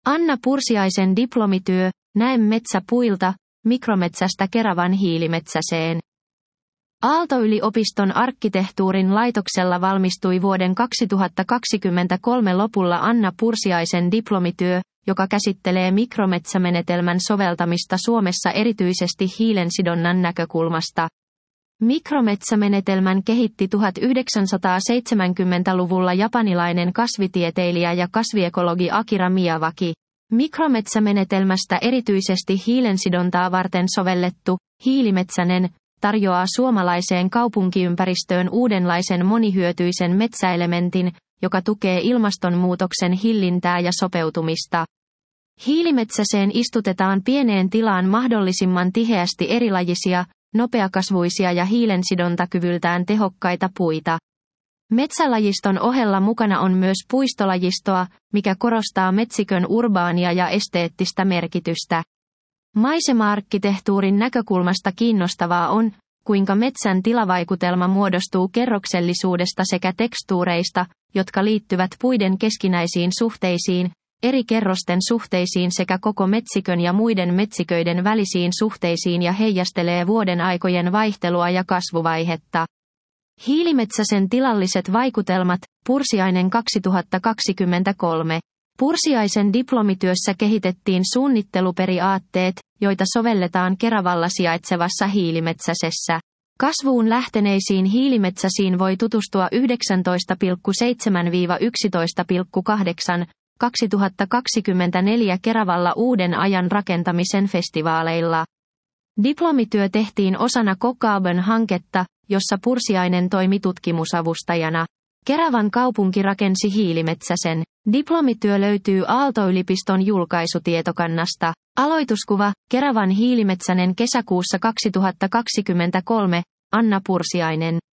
Anna Pursiaisen diplomityö, Näe metsä puilta, mikrometsästä Keravan hiilimetsäseen. Aalto-yliopiston arkkitehtuurin laitoksella valmistui vuoden 2023 lopulla Anna Pursiaisen diplomityö, joka käsittelee mikrometsämenetelmän soveltamista Suomessa erityisesti hiilensidonnan näkökulmasta. Mikrometsämenetelmän kehitti 1970-luvulla japanilainen kasvitieteilijä ja kasviekologi Akira Miyawaki. Mikrometsämenetelmästä erityisesti hiilensidontaa varten sovellettu, hiilimetsänen, tarjoaa suomalaiseen kaupunkiympäristöön uudenlaisen monihyötyisen metsäelementin, joka tukee ilmastonmuutoksen hillintää ja sopeutumista. Hiilimetsäseen istutetaan pieneen tilaan mahdollisimman tiheästi erilajisia, nopeakasvuisia ja hiilensidontakyvyltään tehokkaita puita. Metsälajiston ohella mukana on myös puistolajistoa, mikä korostaa metsikön urbaania ja esteettistä merkitystä. Maisema-arkkitehtuurin näkökulmasta kiinnostavaa on, kuinka metsän tilavaikutelma muodostuu kerroksellisuudesta sekä tekstuureista, jotka liittyvät puiden keskinäisiin suhteisiin, eri kerrosten suhteisiin sekä koko metsikön ja muiden metsiköiden välisiin suhteisiin ja heijastelee vuoden aikojen vaihtelua ja kasvuvaihetta. Hiilimetsäsen tilalliset vaikutelmat, Pursiainen 2023. Pursiaisen diplomityössä kehitettiin suunnitteluperiaatteet, joita sovelletaan Keravalla sijaitsevassa hiilimetsäsessä. Kasvuun lähteneisiin hiilimetsäsiin voi tutustua 19.7–11.8. 2024 Keravalla uuden ajan rakentamisen festivaaleilla. Diplomityö tehtiin osana CoCarbon-hanketta, jossa Pursiainen toimi tutkimusavustajana. Keravan kaupunki rakensi hiilimetsäsen. Diplomityö löytyy Aalto-yliopiston julkaisutietokannasta. Aloituskuva, Keravan hiilimetsänen kesäkuussa 2023, Anna Pursiainen.